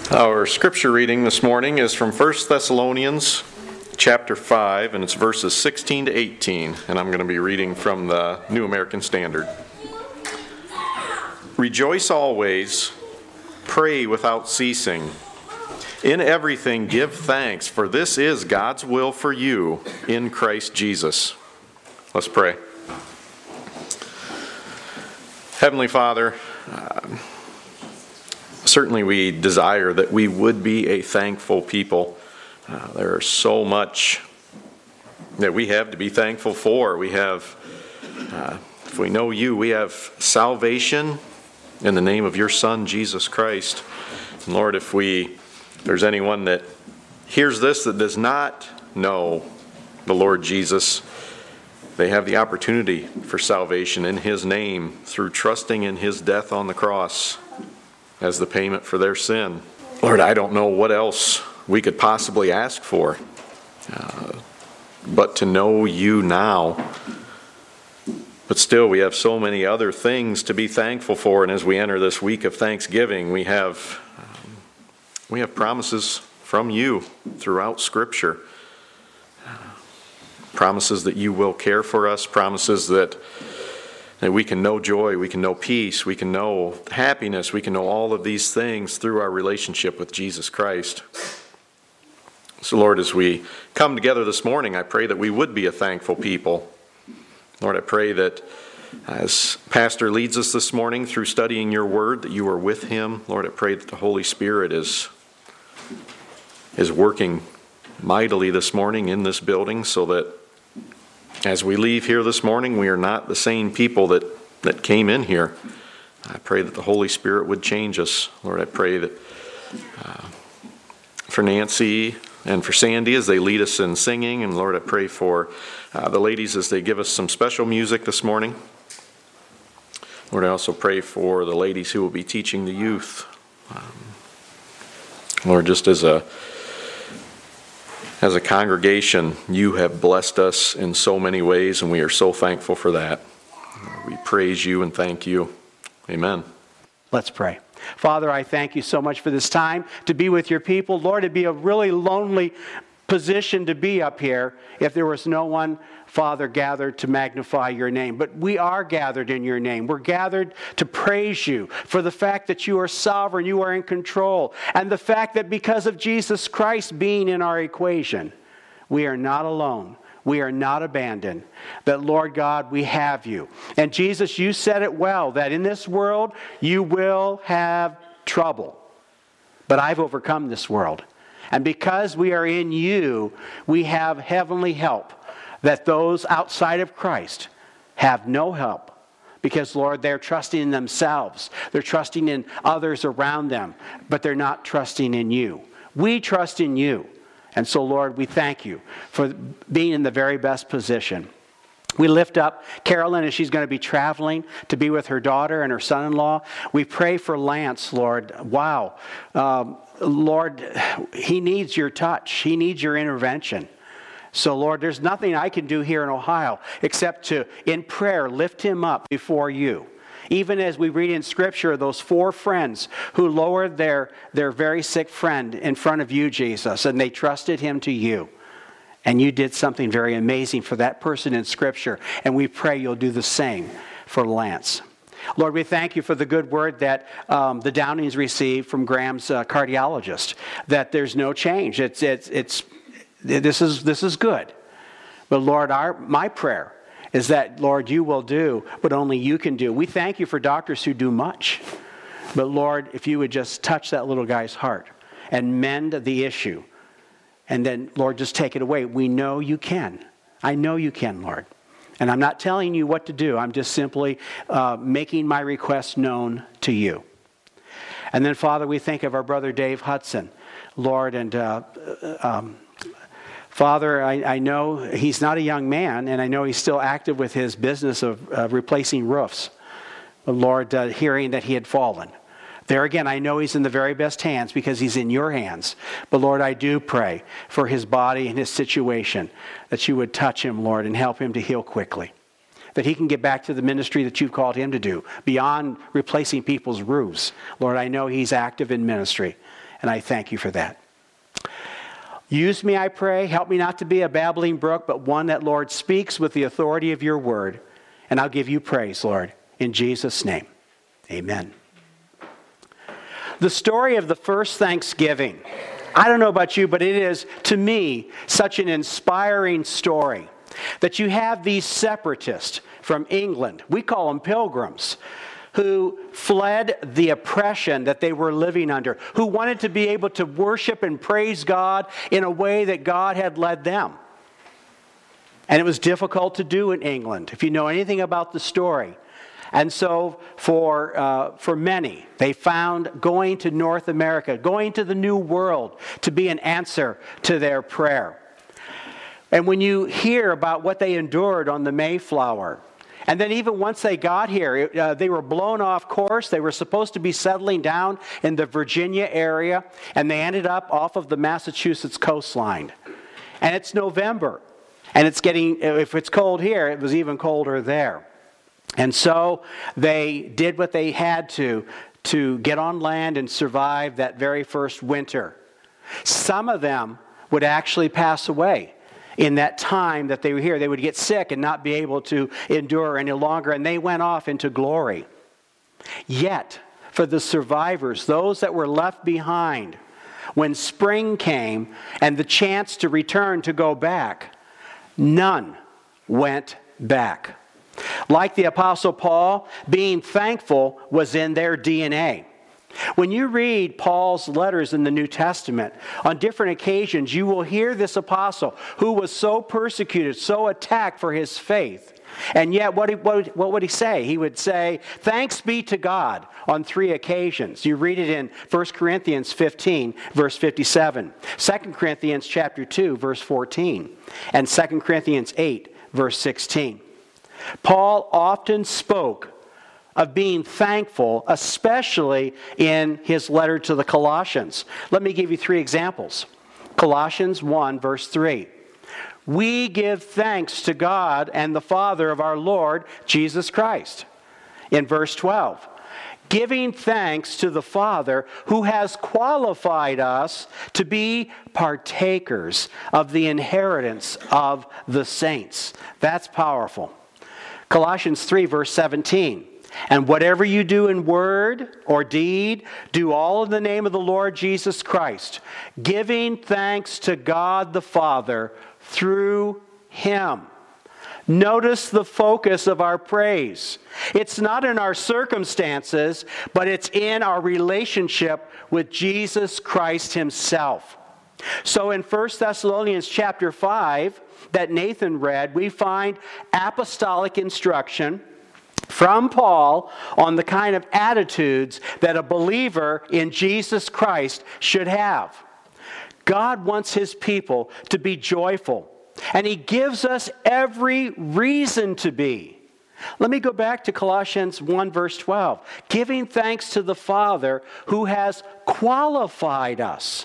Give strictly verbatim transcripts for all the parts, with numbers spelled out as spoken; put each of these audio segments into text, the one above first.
Our scripture reading this morning is from First Thessalonians chapter five, and it's verses sixteen to eighteen, and I'm going to be reading from the New American Standard. Rejoice always, pray without ceasing. In everything give thanks, for this is God's will for you in Christ Jesus. Let's pray. Heavenly Father, uh, certainly we desire that we would be a thankful people. Uh, there is so much that we have to be thankful for. We have, uh, if we know you, we have salvation in the name of your Son, Jesus Christ. And Lord, if we, if there's anyone that hears this that does not know the Lord Jesus, they have the opportunity for salvation in his name through trusting in his death on the cross as the payment for their sin. Lord, I don't know what else we could possibly ask for, uh, but to know you now. But still, we have so many other things to be thankful for, and as we enter this week of Thanksgiving, we have um, we have promises from you throughout Scripture. Uh, promises that you will care for us, promises that that we can know joy, we can know peace, we can know happiness, we can know all of these things through our relationship with Jesus Christ. So Lord, as we come together this morning, I pray that we would be a thankful people. Lord, I pray that as Pastor leads us this morning through studying your word, that you are with him. Lord, I pray that the Holy Spirit is, is working mightily this morning in this building so that as we leave here this morning, we are not the same people that, that came in here. I pray that the Holy Spirit would change us. Lord, I pray that uh, for Nancy and for Sandy as they lead us in singing. And Lord, I pray for uh, the ladies as they give us some special music this morning. Lord, I also pray for the ladies who will be teaching the youth. Um, Lord, just as a As a congregation, you have blessed us in so many ways, and we are so thankful for that. We praise you and thank you. Amen. Let's pray. Father, I thank you so much for this time to be with your people. Lord, it'd be a really lonely position to be up here if there was no one, Father, gathered to magnify your name. But we are gathered in your name. We're gathered to praise you for the fact that you are sovereign, you are in control, and the fact that because of Jesus Christ being in our equation, we are not alone. We are not abandoned. That, Lord God, we have you. And Jesus, you said it well, that in this world you will have trouble. But I've overcome this world. And because we are in you, we have heavenly help. That those outside of Christ have no help. Because, Lord, they're trusting in themselves. They're trusting in others around them. But they're not trusting in you. We trust in you. And so, Lord, we thank you for being in the very best position. We lift up Carolyn as she's going to be traveling to be with her daughter and her son-in-law. We pray for Lance, Lord. Wow. Um, Lord, he needs your touch. He needs your intervention. So, Lord, there's nothing I can do here in Ohio except to, in prayer, lift him up before you. Even as we read in Scripture, those four friends who lowered their, their very sick friend in front of you, Jesus, and they trusted him to you. And you did something very amazing for that person in Scripture. And we pray you'll do the same for Lance. Lord, we thank you for the good word that um, the Downings received from Graham's uh, cardiologist, that there's no change. It's it's it's this is this is good. But Lord, our my prayer is that, Lord, you will do what only you can do. We thank you for doctors who do much. But Lord, if you would just touch that little guy's heart and mend the issue, and then, Lord, just take it away. We know you can. I know you can, Lord. And I'm not telling you what to do. I'm just simply uh, making my request known to you. And then, Father, we think of our brother Dave Hudson, Lord, and uh, um, Father, I, I know he's not a young man, and I know he's still active with his business of uh, replacing roofs. But Lord, uh, hearing that he had fallen. There again, I know he's in the very best hands because he's in your hands. But Lord, I do pray for his body and his situation, that you would touch him, Lord, and help him to heal quickly. That he can get back to the ministry that you've called him to do, beyond replacing people's roofs. Lord, I know he's active in ministry. And I thank you for that. Use me, I pray. Help me not to be a babbling brook, but one that, Lord, speaks with the authority of your word. And I'll give you praise, Lord, in Jesus' name. Amen. The story of the first Thanksgiving. I don't know about you, but it is, to me, such an inspiring story that you have these separatists from England. We call them pilgrims, who fled the oppression that they were living under, who wanted to be able to worship and praise God in a way that God had led them. And it was difficult to do in England, if you know anything about the story. And so for uh, for many, they found going to North America, going to the New World, to be an answer to their prayer. And when you hear about what they endured on the Mayflower, and then even once they got here, uh, they were blown off course. They were supposed to be settling down in the Virginia area, and they ended up off of the Massachusetts coastline. And it's November, and it's getting, if it's cold here, it was even colder there. And so they did what they had to to get on land and survive that very first winter. Some of them would actually pass away in that time that they were here. They would get sick and not be able to endure any longer, and they went off into glory. Yet, for the survivors, those that were left behind, when spring came and the chance to return to go back, none went back. Like the Apostle Paul, being thankful was in their D N A. When you read Paul's letters in the New Testament, on different occasions you will hear this apostle who was so persecuted, so attacked for his faith. And yet what, he, what, what would he say? He would say, thanks be to God on three occasions. You read it in First Corinthians fifteen, verse fifty-seven, Second Corinthians chapter two, verse fourteen, and Second Corinthians eight, verse sixteen. Paul often spoke of being thankful, especially in his letter to the Colossians. Let me give you three examples. Colossians one, verse three. We give thanks to God and the Father of our Lord Jesus Christ. In verse twelve, giving thanks to the Father who has qualified us to be partakers of the inheritance of the saints. That's powerful. Colossians three, verse seventeen. And whatever you do in word or deed, do all in the name of the Lord Jesus Christ, giving thanks to God the Father through Him. Notice the focus of our praise. It's not in our circumstances, but it's in our relationship with Jesus Christ Himself. So in First Thessalonians chapter five, that Nathan read, we find apostolic instruction from Paul on the kind of attitudes that a believer in Jesus Christ should have. God wants His people to be joyful, and He gives us every reason to be. Let me go back to Colossians one, verse twelve. Giving thanks to the Father who has qualified us.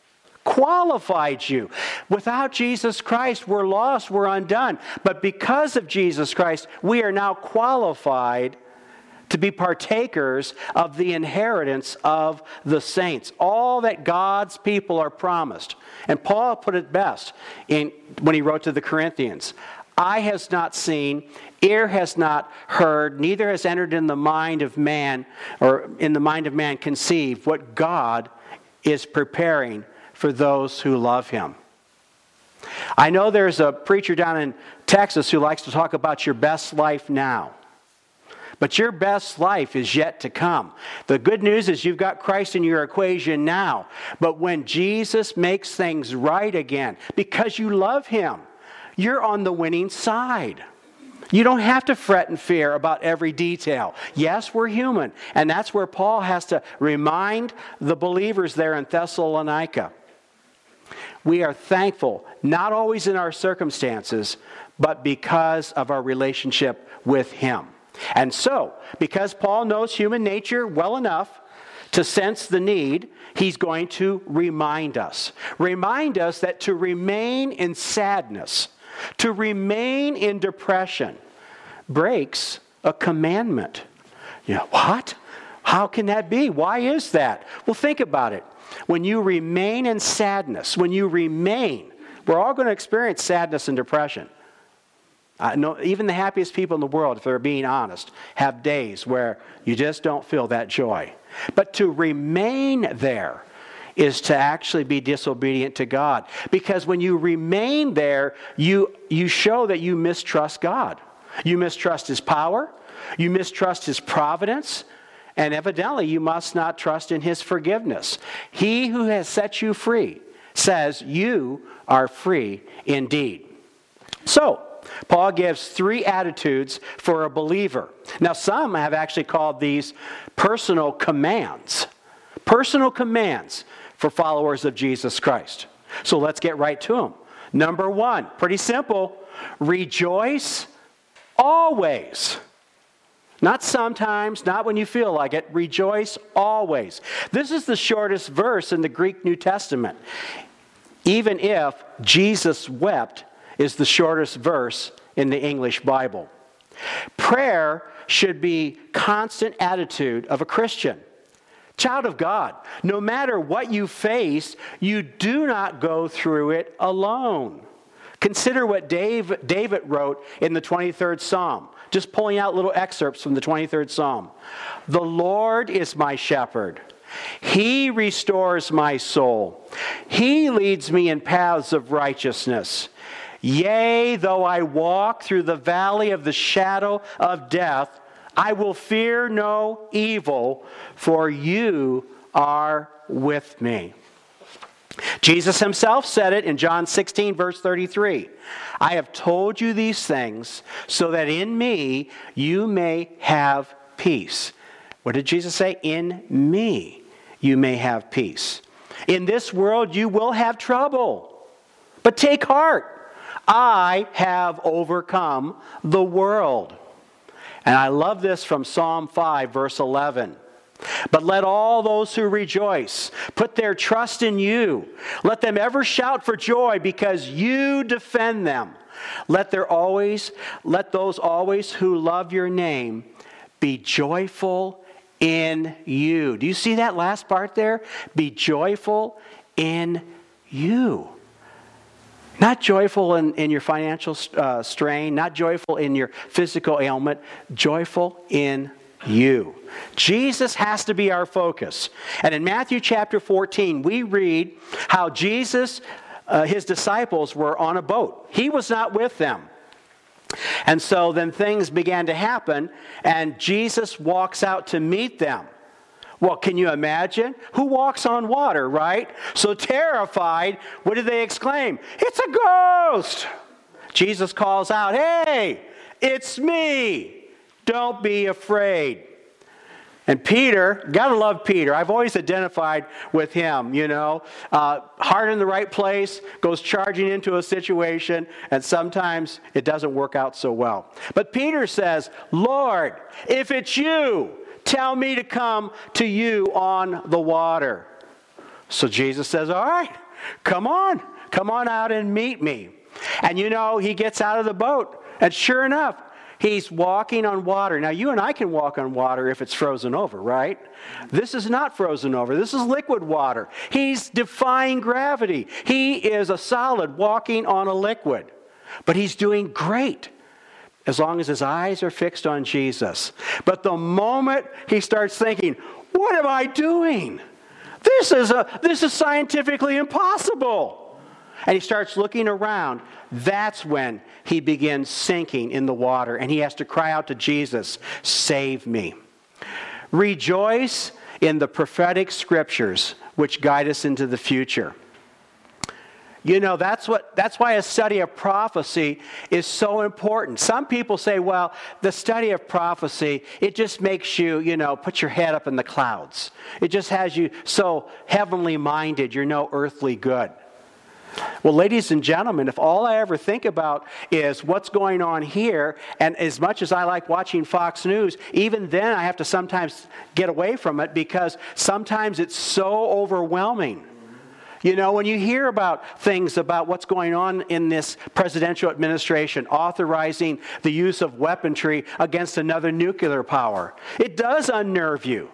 Qualified you. Without Jesus Christ, we're lost, we're undone. But because of Jesus Christ, we are now qualified to be partakers of the inheritance of the saints. All that God's people are promised. And Paul put it best in when he wrote to the Corinthians. Eye has not seen, ear has not heard, neither has entered in the mind of man, or in the mind of man conceived, what God is preparing for those who love Him. I know there's a preacher down in Texas who likes to talk about your best life now. But your best life is yet to come. The good news is you've got Christ in your equation now. But when Jesus makes things right again, because you love Him, you're on the winning side. You don't have to fret and fear about every detail. Yes, we're human. And that's where Paul has to remind the believers there in Thessalonica. We are thankful, not always in our circumstances, but because of our relationship with Him. And so, because Paul knows human nature well enough to sense the need, he's going to remind us. Remind us that to remain in sadness, to remain in depression, breaks a commandment. You know, what? How can that be? Why is that? Well, think about it. When you remain in sadness, when you remain, we're all going to experience sadness and depression. Uh, no, even the happiest people in the world, if they're being honest, have days where you just don't feel that joy. But to remain there is to actually be disobedient to God. Because when you remain there, you, you show that you mistrust God. You mistrust His power. You mistrust His providence. And evidently, you must not trust in His forgiveness. He who has set you free says you are free indeed. So, Paul gives three attitudes for a believer. Now, some have actually called these personal commands. Personal commands for followers of Jesus Christ. So let's get right to them. Number one, pretty simple. Rejoice always. Not sometimes, not when you feel like it. Rejoice always. This is the shortest verse in the Greek New Testament. Even if Jesus wept is the shortest verse in the English Bible. Prayer should be constant attitude of a Christian. Child of God, no matter what you face, you do not go through it alone. Consider what Dave, David wrote in the twenty-third Psalm. Just pulling out little excerpts from the twenty-third Psalm. The Lord is my shepherd. He restores my soul. He leads me in paths of righteousness. Yea, though I walk through the valley of the shadow of death, I will fear no evil, for you are with me. Jesus himself said it in John sixteen, verse thirty-three. I have told you these things so that in me you may have peace. What did Jesus say? In me you may have peace. In this world you will have trouble, but take heart. I have overcome the world. And I love this from Psalm five, verse eleven. But let all those who rejoice put their trust in you. Let them ever shout for joy because you defend them. Let there always, let those always who love your name be joyful in you. Do you see that last part there? Be joyful in you. Not joyful in, in your financial uh, strain, not joyful in your physical ailment, joyful in you. Jesus has to be our focus. And in Matthew chapter fourteen, we read how Jesus, uh, his disciples were on a boat. He was not with them. And so then things began to happen, and Jesus walks out to meet them. Well, can you imagine? Who walks on water, right? So terrified, what did they exclaim? It's a ghost! Jesus calls out, hey, it's me! Don't be afraid. And Peter, gotta love Peter. I've always identified with him, you know. Uh, heart in the right place, goes charging into a situation, and sometimes it doesn't work out so well. But Peter says, Lord, if it's you, tell me to come to you on the water. So Jesus says, all right, come on. Come on out and meet me. And you know, he gets out of the boat, and sure enough, he's walking on water. Now, you and I can walk on water if it's frozen over, right? This is not frozen over. This is liquid water. He's defying gravity. He is a solid walking on a liquid. But he's doing great as long as his eyes are fixed on Jesus. But the moment he starts thinking, what am I doing? This is a this is scientifically impossible. And he starts looking around. That's when he begins sinking in the water, and he has to cry out to Jesus, save me. Rejoice in the prophetic scriptures which guide us into the future. You know, that's what that's why a study of prophecy is so important. Some people say, well, the study of prophecy, it just makes you, you know, put your head up in the clouds. It just has you so heavenly minded, you're no earthly good. Well, ladies and gentlemen, if all I ever think about is what's going on here, and as much as I like watching Fox News, even then I have to sometimes get away from it because sometimes it's so overwhelming. You know, when you hear about things about what's going on in this presidential administration, authorizing the use of weaponry against another nuclear power, it does unnerve you.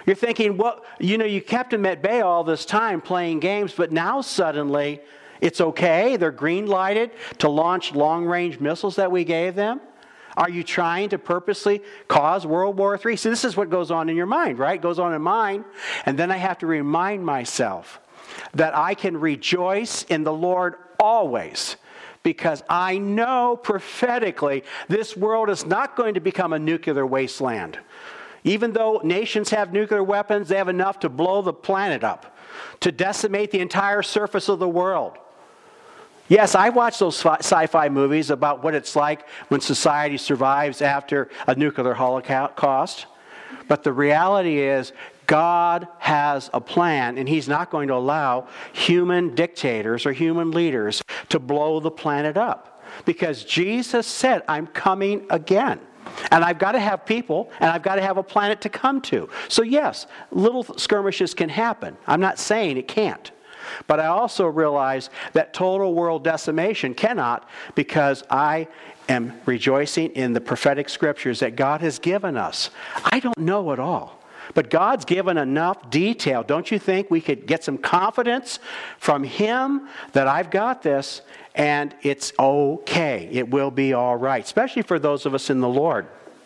You're thinking, well, you know, you kept them at bay all this time playing games, but now suddenly it's okay. They're green lighted to launch long-range missiles that we gave them. Are you trying to purposely cause World War Three? See, this is what goes on in your mind, right? It goes on in mine. And then I have to remind myself that I can rejoice in the Lord always, because I know prophetically this world is not going to become a nuclear wasteland. Even though nations have nuclear weapons, they have enough to blow the planet up, to decimate the entire surface of the world. Yes, I watch those sci-fi movies about what it's like when society survives after a nuclear holocaust. But the reality is, God has a plan, and He's not going to allow human dictators or human leaders to blow the planet up. Because Jesus said, I'm coming again. And I've got to have people, and I've got to have a planet to come to. So yes, little skirmishes can happen. I'm not saying it can't. But I also realize that total world decimation cannot, because I am rejoicing in the prophetic scriptures that God has given us. I don't know it all, but God's given enough detail. Don't you think we could get some confidence from Him that I've got this and it's okay? It will be all right, especially for those of us in the Lord.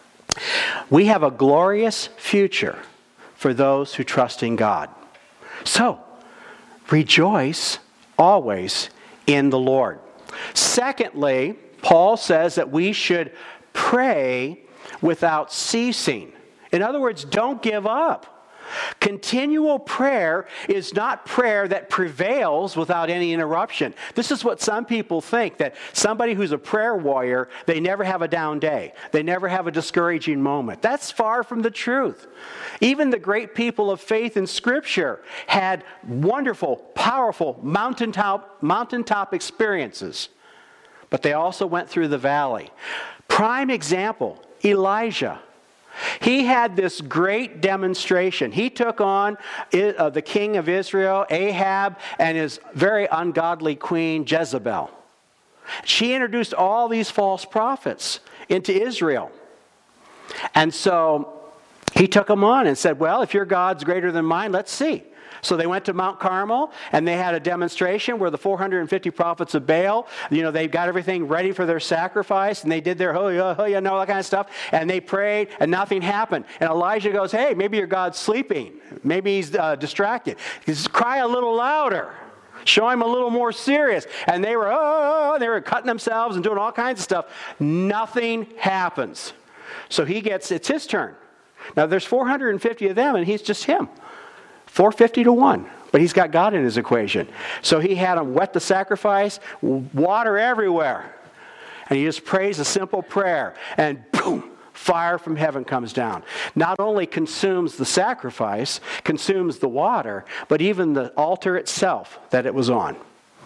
We have a glorious future for those who trust in God. So, rejoice always in the Lord. Secondly, Paul says that we should pray without ceasing. In other words, don't give up. Continual prayer is not prayer that prevails without any interruption. This is what some people think, that somebody who's a prayer warrior, they never have a down day. They never have a discouraging moment. That's far from the truth. Even the great people of faith in Scripture had wonderful, powerful mountaintop, mountaintop experiences. But they also went through the valley. Prime example, Elijah. He had this great demonstration. He took on uh, the king of Israel, Ahab, and his very ungodly queen, Jezebel. She introduced all these false prophets into Israel. And so he took them on and said, well, if your God's greater than mine, let's see. So they went to Mount Carmel, and they had a demonstration where the four hundred fifty prophets of Baal, you know, they got everything ready for their sacrifice, and they did their hoya, hoya, and all that kind of stuff, and they prayed, and nothing happened. And Elijah goes, hey, maybe your God's sleeping. Maybe he's uh, distracted. Just cry a little louder. Show him a little more serious. And they were, oh, they were cutting themselves and doing all kinds of stuff. Nothing happens. So he gets, it's his turn. Now there's four hundred fifty of them, and he's just him. four hundred fifty to one. But he's got God in his equation. So he had them wet the sacrifice, water everywhere. And he just prays a simple prayer. And boom, fire from heaven comes down. Not only consumes the sacrifice, consumes the water, but even the altar itself that it was on.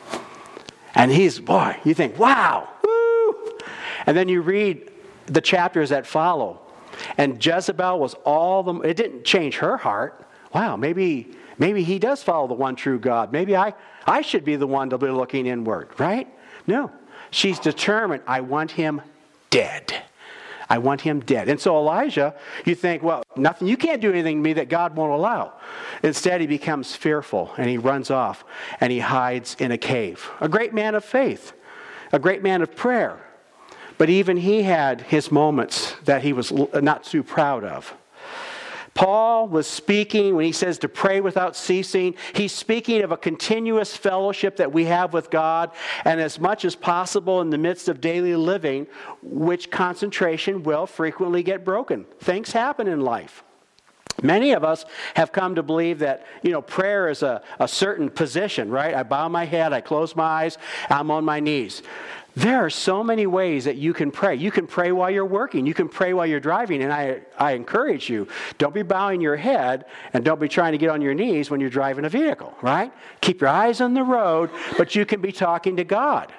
And he's, boy, you think, wow, woo! And then you read the chapters that follow. And Jezebel was all the, it didn't change her heart. Wow, maybe maybe he does follow the one true God. Maybe I, I should be the one to be looking inward, right? No. She's determined, I want him dead. I want him dead. And so Elijah, you think, well, nothing, you can't do anything to me that God won't allow. Instead, he becomes fearful, and he runs off, and he hides in a cave. A great man of faith, a great man of prayer. But even he had his moments that he was not too proud of. Paul was speaking, when he says to pray without ceasing, he's speaking of a continuous fellowship that we have with God, and as much as possible in the midst of daily living, which concentration will frequently get broken. Things happen in life. Many of us have come to believe that, you know, prayer is a, a certain position, right? I bow my head, I close my eyes, I'm on my knees. There are so many ways that you can pray. You can pray while you're working. You can pray while you're driving. And I, I encourage you, don't be bowing your head and don't be trying to get on your knees when you're driving a vehicle, right? Keep your eyes on the road, but you can be talking to God.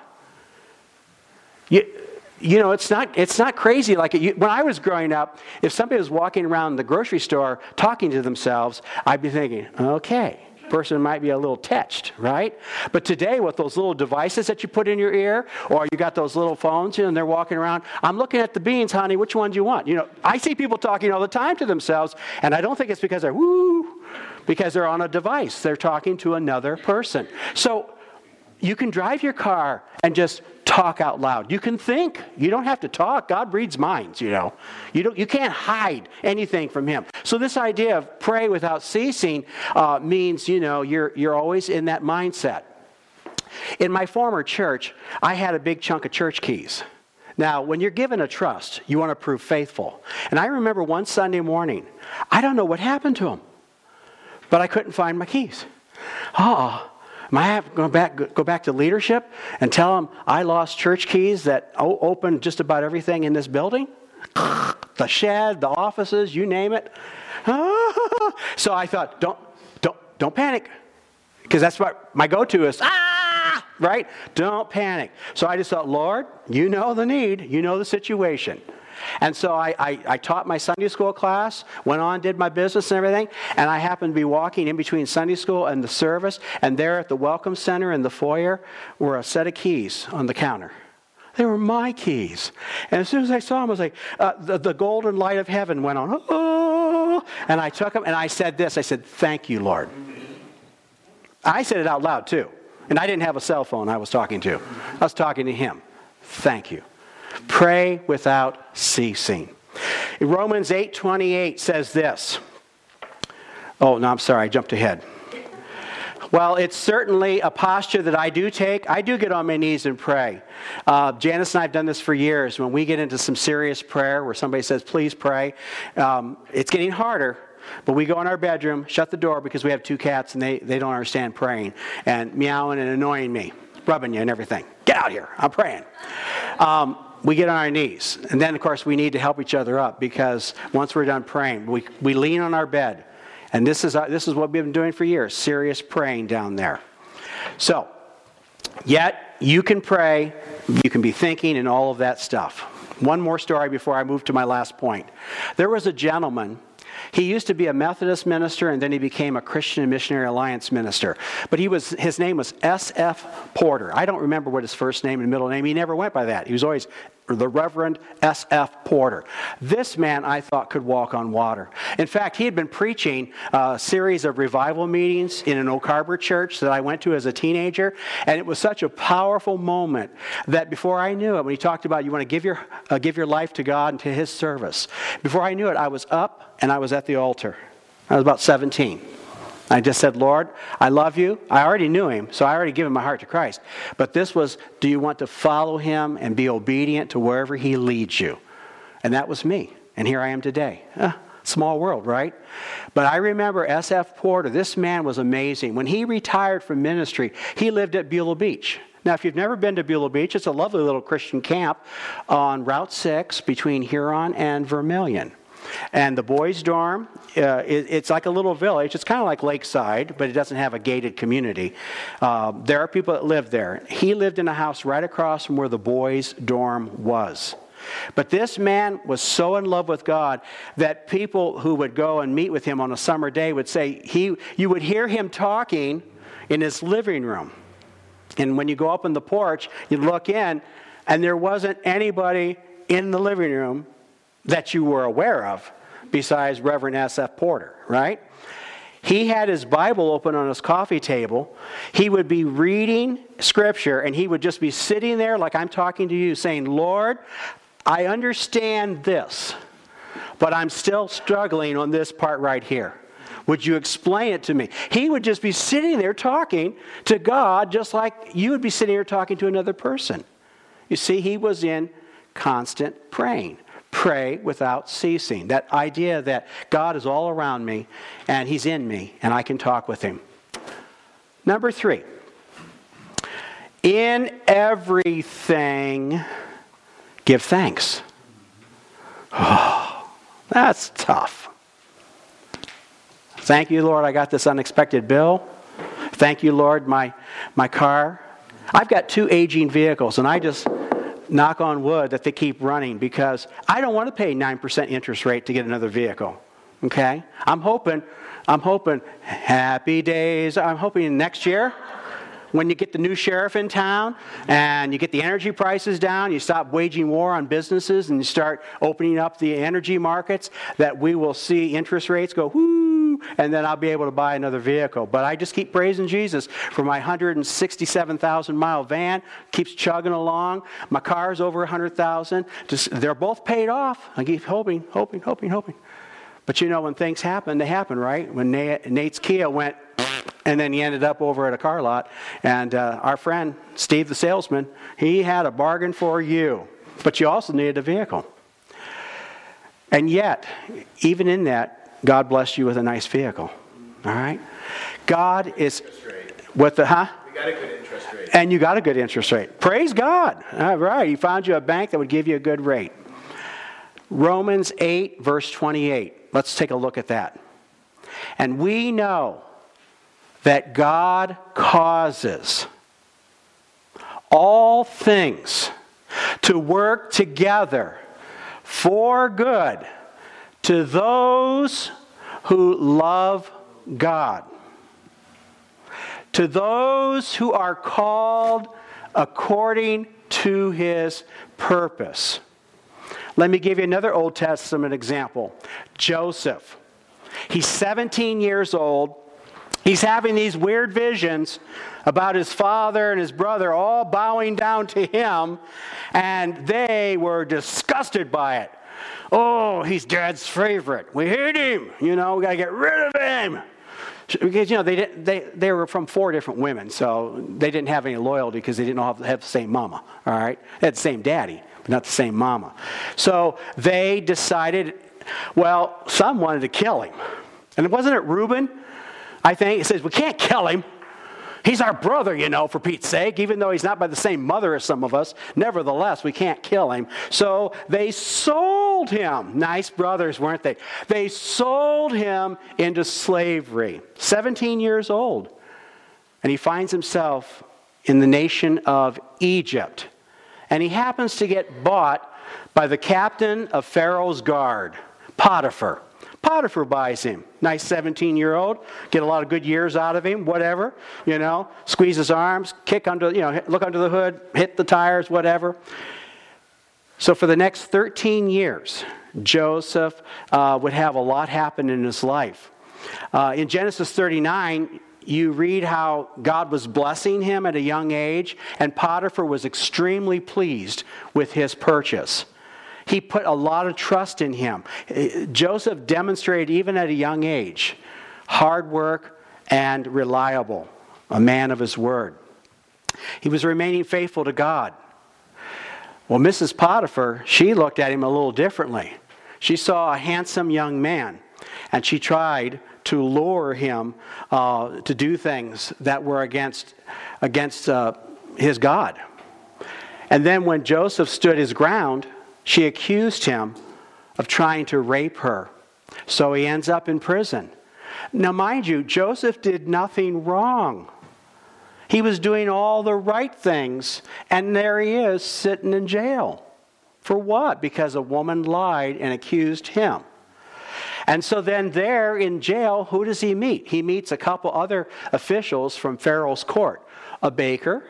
You, you know, it's not it's not crazy like it. You, when I was growing up, if somebody was walking around the grocery store talking to themselves, I'd be thinking, okay, person might be a little touched, right? But today with those little devices that you put in your ear, or you got those little phones, you know, and they're walking around, I'm looking at the beans, honey, which one do you want? You know, I see people talking all the time to themselves, and I don't think it's because they're woo, because they're on a device. They're talking to another person. So you can drive your car and just talk out loud. You can think. You don't have to talk. God reads minds, you know. You don't. You can't hide anything from Him. So this idea of pray without ceasing uh, means, you know, you're you're always in that mindset. In my former church, I had a big chunk of church keys. Now, when you're given a trust, you want to prove faithful. And I remember one Sunday morning, I don't know what happened to them, but I couldn't find my keys. Oh. Am I have to go back, go back to leadership and tell them I lost church keys that o- opened just about everything in this building? The shed, the offices, you name it. So I thought, don't, don't, don't panic, because that's what my go-to is. Ah, right? Don't panic. So I just thought, Lord, you know the need, you know the situation. And so I, I, I taught my Sunday school class, went on, did my business and everything, and I happened to be walking in between Sunday school and the service, and there at the Welcome Center in the foyer were a set of keys on the counter. They were my keys. And as soon as I saw them, I was like, uh, the, the golden light of heaven went on. Oh, and I took them, and I said this, I said, thank you, Lord. I said it out loud, too. And I didn't have a cell phone I was talking to. I was talking to Him. Thank you. Pray without ceasing. Romans eight twenty-eight says this. Oh, no, I'm sorry. I jumped ahead. Well, it's certainly a posture that I do take. I do get on my knees and pray. Uh, Janice and I have done this for years. When we get into some serious prayer where somebody says, please pray, um, it's getting harder. But we go in our bedroom, shut the door because we have two cats and they, they don't understand praying and meowing and annoying me, rubbing you and everything. Get out here. I'm praying. Um, we get on our knees. And then, of course, we need to help each other up because once we're done praying, we, we lean on our bed. And this is, this is what we've been doing for years, serious praying down there. So, yet you can pray, you can be thinking and all of that stuff. One more story before I move to my last point. There was a gentleman. He used to be a Methodist minister, and then he became a Christian and Missionary Alliance minister. But he was his name was S F Porter. I don't remember what his first name and middle name. He never went by that. He was always the Reverend S F Porter. This man, I thought, could walk on water. In fact, he had been preaching a series of revival meetings in an Oak Harbor church that I went to as a teenager, and it was such a powerful moment that before I knew it, when he talked about you want to give your uh, give your life to God and to His service, before I knew it, I was up and I was at the altar. I was about seventeen. I just said, Lord, I love you. I already knew Him, so I already given my heart to Christ. But this was, do you want to follow Him and be obedient to wherever He leads you? And that was me. And here I am today. Uh, small world, right? But I remember S F Porter. This man was amazing. When he retired from ministry, he lived at Beulah Beach. Now, if you've never been to Beulah Beach, it's a lovely little Christian camp on Route six between Huron and Vermilion. And the boys' dorm, uh, it, it's like a little village. It's kind of like Lakeside, but it doesn't have a gated community. Uh, there are people that live there. He lived in a house right across from where the boys' dorm was. But this man was so in love with God that people who would go and meet with him on a summer day would say, he, you would hear him talking in his living room. And when you go up on the porch, you look in, and there wasn't anybody in the living room that you were aware of besides Reverend S F Porter, right? He had his Bible open on his coffee table. He would be reading Scripture, and he would just be sitting there like I'm talking to you saying, Lord, I understand this, but I'm still struggling on this part right here. Would you explain it to me? He would just be sitting there talking to God just like you would be sitting here talking to another person. You see, he was in constant praying. Pray without ceasing. That idea that God is all around me and He's in me and I can talk with Him. Number three. In everything, give thanks. Oh, that's tough. Thank you, Lord, I got this unexpected bill. Thank you, Lord, my, my car. I've got two aging vehicles, and I just knock on wood that they keep running because I don't want to pay nine percent interest rate to get another vehicle. Okay? I'm hoping, I'm hoping, happy days. I'm hoping next year, when you get the new sheriff in town and you get the energy prices down, you stop waging war on businesses and you start opening up the energy markets, that we will see interest rates go whoo, and then I'll be able to buy another vehicle. But I just keep praising Jesus for my one hundred sixty-seven thousand mile van, keeps chugging along. My car's over one hundred thousand. Just, they're both paid off. I keep hoping, hoping, hoping, hoping. But you know, when things happen, they happen, right? When Nate's Kia went, and then he ended up over at a car lot. And uh, our friend, Steve the salesman, he had a bargain for you. But you also needed a vehicle. And yet, even in that, God blessed you with a nice vehicle. All right? God is... With the, huh? We got a good interest rate. And you got a good interest rate. Praise God. All right. He found you a bank that would give you a good rate. Romans eight, verse twenty-eight. Let's take a look at that. And we know that God causes all things to work together for good to those who love God, to those who are called according to His purpose. Let me give you another Old Testament example. Joseph. He's seventeen years old. He's having these weird visions about his father and his brother all bowing down to him, and they were disgusted by it. Oh, he's Dad's favorite. We hate him. You know, we got to get rid of him. Because, you know, they, didn't, they, they were from four different women, so they didn't have any loyalty because they didn't all have, have the same mama, all right? They had the same daddy, but not the same mama. So they decided, well, some wanted to kill him. And wasn't it Reuben? I think it says, we can't kill him. He's our brother, you know, for Pete's sake, even though he's not by the same mother as some of us. Nevertheless, we can't kill him. So they sold him. Nice brothers, weren't they? They sold him into slavery. seventeen years old. And he finds himself in the nation of Egypt. And he happens to get bought by the captain of Pharaoh's guard, Potiphar. Potiphar buys him. Nice seventeen-year-old. Get a lot of good years out of him, whatever. You know, squeeze his arms, kick under, you know, look under the hood, hit the tires, whatever. So for the next thirteen years, Joseph uh, would have a lot happen in his life. Uh, in Genesis thirty-nine, you read how God was blessing him at a young age, and Potiphar was extremely pleased with his purchase. He put a lot of trust in him. Joseph demonstrated, even at a young age, hard work and reliable, a man of his word. He was remaining faithful to God. Well, Missus Potiphar, she looked at him a little differently. She saw a handsome young man, and she tried to lure him uh, to do things that were against, against uh, his God. And then when Joseph stood his ground, she accused him of trying to rape her. So he ends up in prison. Now, mind you, Joseph did nothing wrong. He was doing all the right things, and there he is sitting in jail. For what? Because a woman lied and accused him. And so then there in jail, who does he meet? He meets a couple other officials from Pharaoh's court, a baker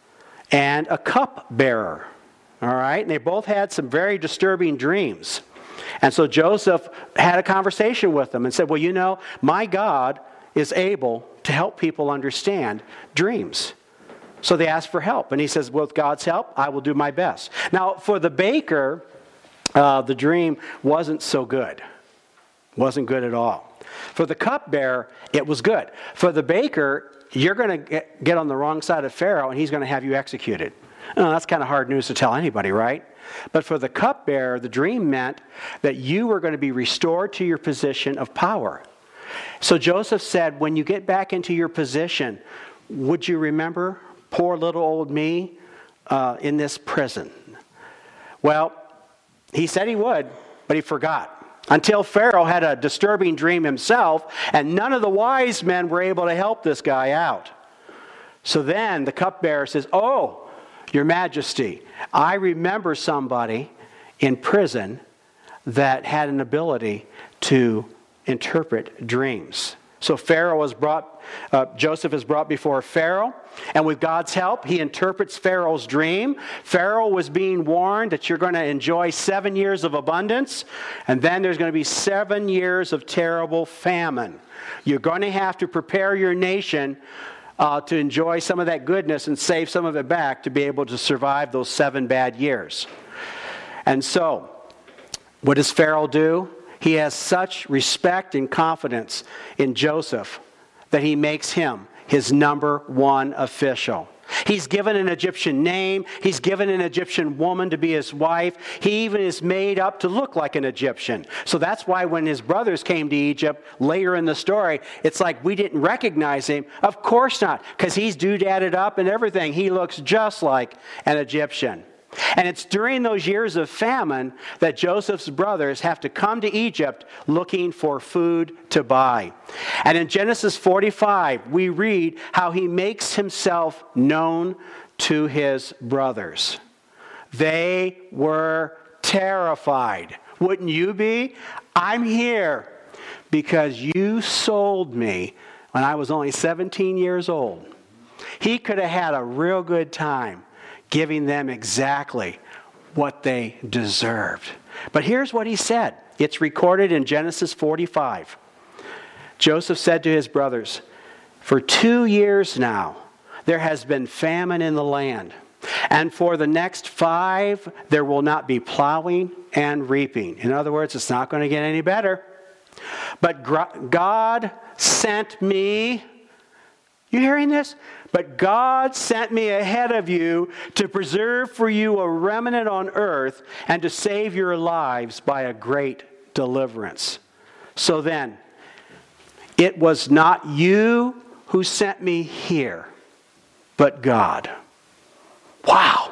and a cupbearer. All right, and they both had some very disturbing dreams. And so Joseph had a conversation with them and said, well, you know, my God is able to help people understand dreams. So they asked for help. And he says, well, with God's help, I will do my best. Now, for the baker, uh, the dream wasn't so good. Wasn't good at all. For the cupbearer, it was good. For the baker, you're going to get on the wrong side of Pharaoh, and he's going to have you executed. Oh, that's kind of hard news to tell anybody, right? But for the cupbearer, the dream meant that you were going to be restored to your position of power. So Joseph said, when you get back into your position, would you remember poor little old me uh, in this prison? Well, he said he would, but he forgot. Until Pharaoh had a disturbing dream himself, and none of the wise men were able to help this guy out. So then the cupbearer says, oh, Your Majesty, I remember somebody in prison that had an ability to interpret dreams. So Pharaoh was brought, uh, Joseph is brought before Pharaoh, and with God's help, he interprets Pharaoh's dream. Pharaoh was being warned that you're going to enjoy seven years of abundance, and then there's going to be seven years of terrible famine. You're going to have to prepare your nation uh, to enjoy some of that goodness and save some of it back to be able to survive those seven bad years. And so, what does Pharaoh do? He has such respect and confidence in Joseph that he makes him his number one official. He's given an Egyptian name. He's given an Egyptian woman to be his wife. He even is made up to look like an Egyptian. So that's why when his brothers came to Egypt later in the story, it's like we didn't recognize him. Of course not, because he's doodadded up and everything. He looks just like an Egyptian. And it's during those years of famine that Joseph's brothers have to come to Egypt looking for food to buy. And in Genesis forty-five, we read how he makes himself known to his brothers. They were terrified. Wouldn't you be? I'm here because you sold me when I was only seventeen years old. He could have had a real good time giving them exactly what they deserved. But here's what he said. It's recorded in Genesis forty-five. Joseph said to his brothers, "For two years now there has been famine in the land, and for the next five there will not be plowing and reaping." In other words, it's not going to get any better. But God sent me. You hearing this? But God sent me ahead of you to preserve for you a remnant on earth and to save your lives by a great deliverance. So then, it was not you who sent me here, but God. Wow.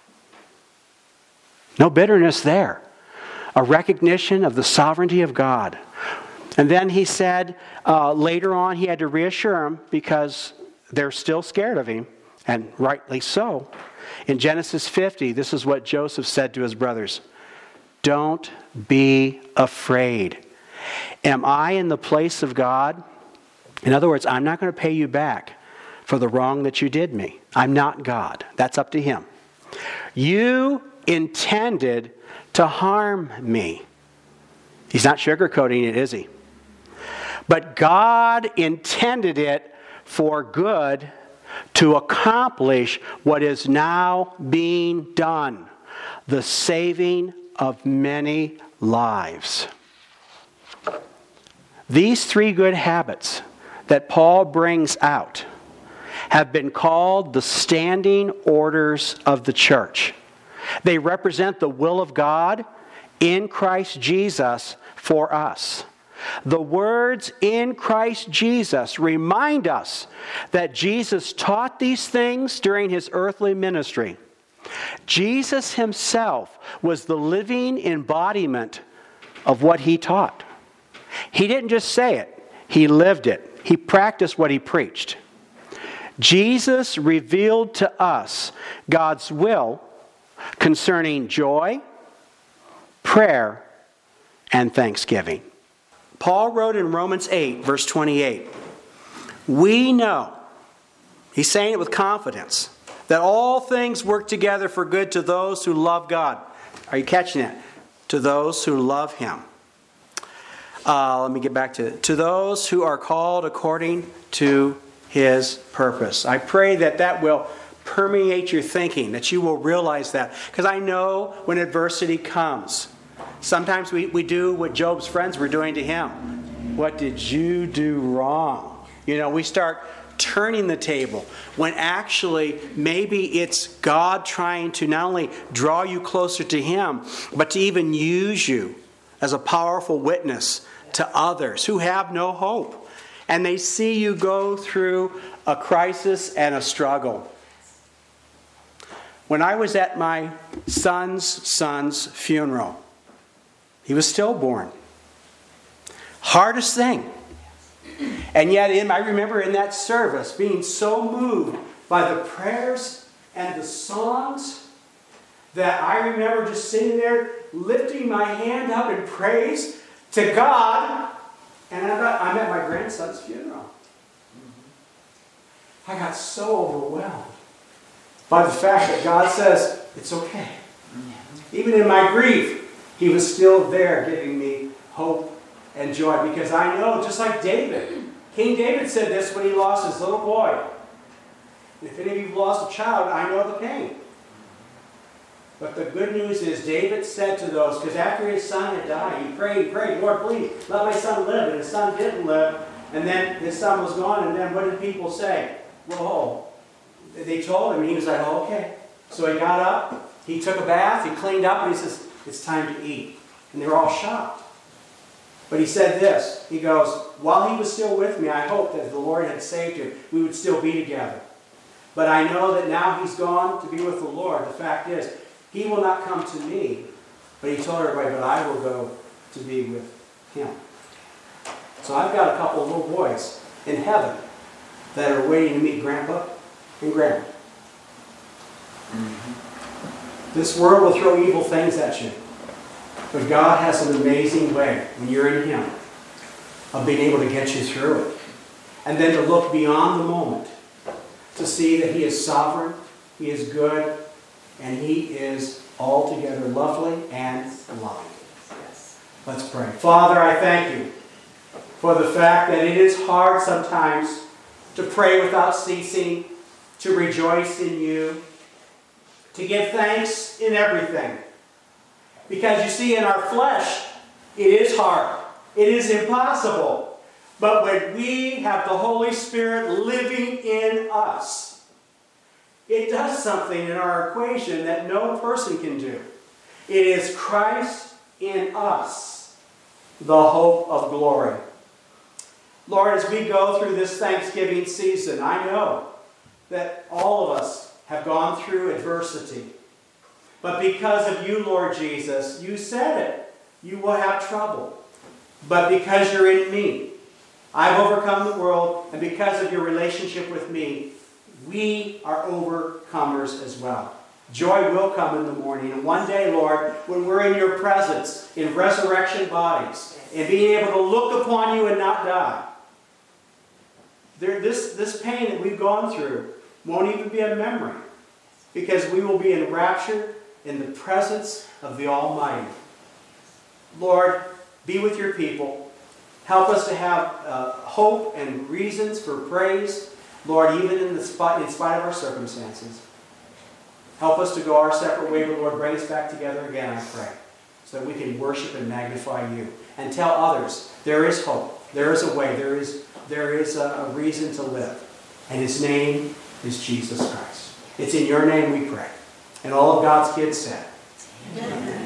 No bitterness there. A recognition of the sovereignty of God. And then he said, uh, later on he had to reassure them because they're still scared of him, and rightly so. In Genesis fifty, this is what Joseph said to his brothers. "Don't be afraid. Am I in the place of God? In other words, I'm not going to pay you back for the wrong that you did me. I'm not God. That's up to him. You intended to harm me." He's not sugarcoating it, is he? But God intended it for good to accomplish what is now being done, the saving of many lives. These three good habits that Paul brings out have been called the standing orders of the church. They represent the will of God in Christ Jesus for us. The words "in Christ Jesus" remind us that Jesus taught these things during his earthly ministry. Jesus himself was the living embodiment of what he taught. He didn't just say it, he lived it. He practiced what he preached. Jesus revealed to us God's will concerning joy, prayer, and thanksgiving. Paul wrote in Romans eight, verse twenty-eight, "We know," he's saying it with confidence, "that all things work together for good to those who love God." Are you catching that? To those who love him. Uh, let me get back to it. To those who are called according to his purpose. I pray that that will permeate your thinking, that you will realize that. Because I know when adversity comes, sometimes we, we do what Job's friends were doing to him. What did you do wrong? You know, we start turning the table when actually maybe it's God trying to not only draw you closer to him, but to even use you as a powerful witness to others who have no hope. And they see you go through a crisis and a struggle. When I was at my son's son's funeral, he was stillborn. Hardest thing. And yet in, I remember in that service being so moved by the prayers and the songs that I remember just sitting there lifting my hand up in praise to God And I got, I'm at my grandson's funeral. I got so overwhelmed by the fact that God says, it's okay. Even in my grief, He was still there giving me hope and joy. Because I know, just like David, King David said this when he lost his little boy. If any of you have lost a child, I know the pain. But the good news is David said to those, because after his son had died, he prayed, he prayed, Lord, please, let my son live. And his son didn't live. And then his son was gone. And then what did people say? Whoa. They told him. He was like, oh, okay. So he got up. He took a bath. He cleaned up. And he says, it's time to eat. And they were all shocked. But he said this. He goes, while he was still with me, I hoped that if the Lord had saved him, we would still be together. But I know that now he's gone to be with the Lord. The fact is, he will not come to me. But he told everybody, but I will go to be with him. So I've got a couple of little boys in heaven that are waiting to meet Grandpa and Grandma. Mm-hmm. This world will throw evil things at you. But God has an amazing way, when you're in Him, of being able to get you through it. And then to look beyond the moment, to see that He is sovereign, He is good, and He is altogether lovely and loving. Let's pray. Father, I thank You for the fact that it is hard sometimes to pray without ceasing, to rejoice in You, to give thanks in everything. Because you see, in our flesh, it is hard. It is impossible. But when we have the Holy Spirit living in us, it does something in our equation that no person can do. It is Christ in us, the hope of glory. Lord, as we go through this Thanksgiving season, I know that all of us have gone through adversity. But because of You, Lord Jesus, You said it. You will have trouble. But because You're in me, I've overcome the world. And because of Your relationship with me, we are overcomers as well. Joy will come in the morning. And one day, Lord, when we're in Your presence, in resurrection bodies, and being able to look upon You and not die, there, this, this pain that we've gone through won't even be a memory. Because we will be enraptured in the presence of the Almighty. Lord, be with Your people. Help us to have uh, hope and reasons for praise, Lord, even in, the spite, in spite of our circumstances. Help us to go our separate way, but Lord, bring us back together again, I pray, so that we can worship and magnify You and tell others there is hope, there is a way, there is, there is a, a reason to live. And His name is Jesus Christ. It's in Your name we pray. And all of God's kids said, Amen.